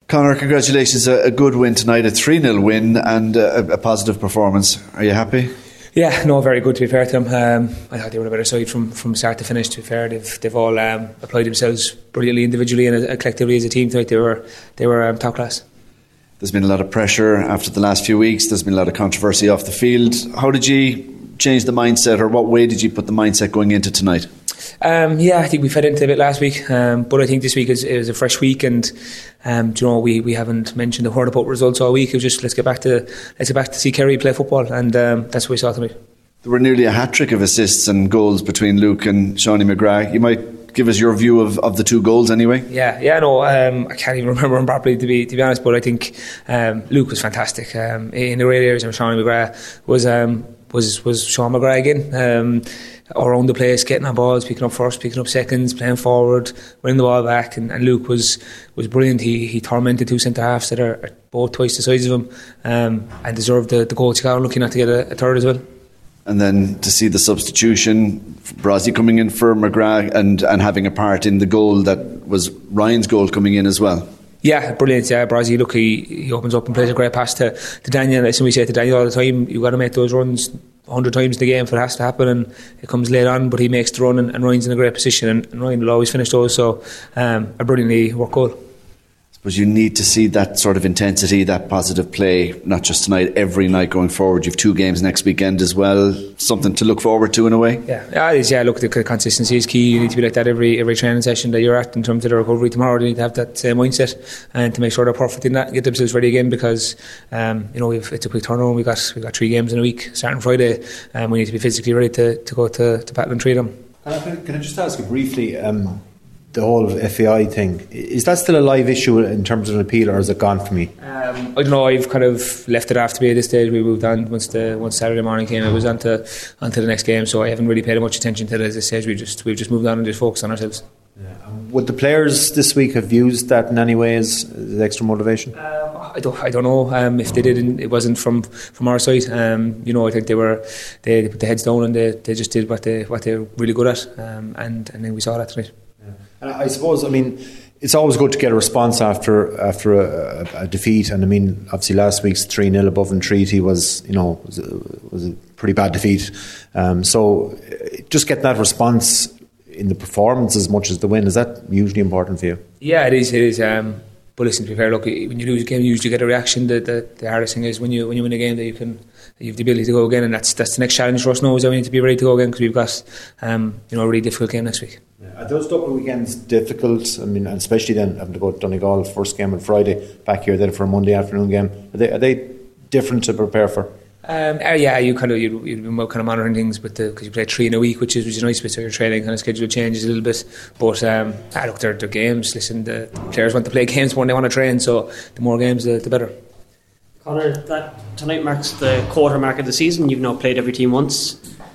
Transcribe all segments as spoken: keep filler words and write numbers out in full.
Conor, congratulations. A, a good win tonight, a three nil win and a, a positive performance. Are you happy? Yeah, no, very good to be fair to them. Um, I thought they were a better side from, from start to finish, to be fair. They've, they've all um, applied themselves brilliantly individually and uh, collectively as a team tonight. They were, they were um, top class. There's been a lot of pressure after the last few weeks. There's been a lot of controversy off the field. How did you change the mindset, or what way did you put the mindset going into tonight? Um, yeah, I think we fed into a bit last week, um, but I think this week is, is a fresh week, and um, do you know, we, we haven't mentioned the word about results all week. It was just let's get back to let's get back to see Kerry play football, and um, that's what we saw tonight. There were nearly a hat trick of assists and goals between Luke and Seanie McGrath. You might give us your view of, of the two goals anyway. Yeah, yeah, no, um, I can't even remember them properly to be to be honest, but I think um, Luke was fantastic um, in the right areas, and Seanie McGrath was um, was was Sean McGrath again. Um, around the place, getting on balls, picking up first, picking up seconds, playing forward, winning the ball back, and, and Luke was was brilliant. He he tormented two centre halves that are, are both twice the size of him, um, and deserved the, the goal. He got looking at to get a, a third as well. And then to see the substitution, Brozzy coming in for McGrath and, and having a part in the goal that was Ryan's goal coming in as well. Yeah, brilliant. Yeah, Brozzy, look, he, he opens up and plays a great pass to, to Daniel. Listen, we say to Daniel all the time, you've got to make those runs a hundred times in the game for it has to happen, and it comes late on, but he makes the run, and, and Ryan's in a great position, and, and Ryan will always finish those. So um, a brilliantly worked goal. But you need to see that sort of intensity, that positive play, not just tonight, every night going forward. You've two games next weekend as well. Something to look forward to in a way. Yeah, yeah, it is, yeah. Look, the consistency is key. You need to be like that every every training session that you're at in terms of the recovery tomorrow. They need to have that same mindset and to make sure they're perfect in that and get themselves ready again, because um, you know we've, it's a quick turnaround. We got we got three games in a week starting Friday, and we need to be physically ready to, to go to, to battle and treat them. Can, can I just ask you briefly? Um, The whole F A I thing, is that still a live issue in terms of an appeal, or is it gone for me? Um, I don't know. I've kind of left it off to be at this stage. We moved on once the once Saturday morning came. It was on to, on to the next game, so I haven't really paid much attention to it at this stage. We just we've just moved on and just focused on ourselves. Yeah. Would the players this week have used that in any way as, as extra motivation? Um, I don't. I don't know. Um, if they did, it wasn't from, from our side. Um, you know, I think they were they, they put their heads down and they, they just did what they what they're really good at. Um, and and then we saw that tonight. And I suppose, I mean, it's always good to get a response after after a, a, a defeat. And I mean, obviously last week's three nil above Entreaty was, you know, was a, was a pretty bad defeat. Um, so just get that response in the performance as much as the win, is that usually important for you? Yeah, it is. It is. Um, but listen, to be fair, look, when you lose a game, you usually get a reaction. The, the, the hardest thing is when you when you win a game that you can. You have the ability to go again, and that's that's the next challenge for us now. Is that we need to be ready to go again, because we've got um, you know a really difficult game next week. Yeah. Are those double weekends difficult? I mean, and especially then having to go to Donegal first game on Friday, back here then for a Monday afternoon game. Are they are they different to prepare for? Um, uh, yeah, you kind of you'd, you'd be kind of monitoring things, but because you play three in a week, which is which is nice, but so your training kind of schedule changes a little bit. But um, ah, look, they're, they're games. Listen, the players want to play games when they want to train, so the more games, the, the better. Conor, that tonight marks the quarter mark of the season. You've now played every team once.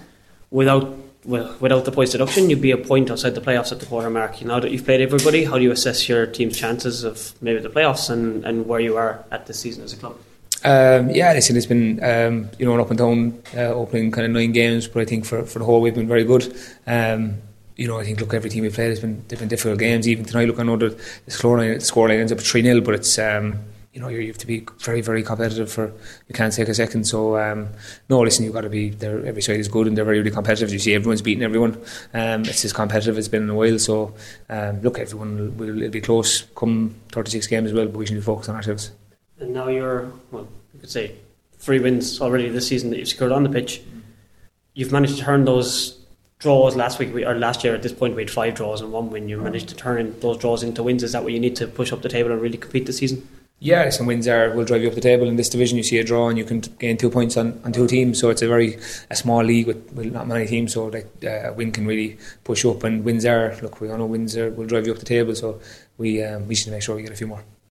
Without well, without the points deduction, you'd be a point outside the playoffs at the quarter mark. Now that you've played everybody, how do you assess your team's chances of maybe the playoffs and, and where you are at this season as a club? Um, yeah, listen, it's been um, you know an up and down uh, opening kind of nine games, but I think for, for the whole we've been very good. Um, you know, I think look, every team we've played has been they've been difficult games. Even tonight, look, I know that the scoreline the scoreline ends up at three nil, but it's um, you know you have to be very very competitive for you can't take a second. So um, no, listen, you've got to be there. Every side is good and they're very really competitive. You see, everyone's beating everyone. Um, it's as competitive as it's been in a while. So um, look, everyone will it'll be close come thirty-six games as well, but we should be focused on ourselves. And now you're, well, you could say, three wins already this season that you've secured on the pitch. You've managed to turn those draws last week, or last year at this point we had five draws and one win. You managed to turn those draws into wins. Is that what you need to push up the table and really compete this season? Yeah, some wins are will drive you up the table. In this division, you see a draw and you can gain two points on, on two teams. So it's a very a small league with, with not many teams. So like uh, a win can really push you up. And wins are look, we all know wins are will drive you up the table. So we um, we should make sure we get a few more.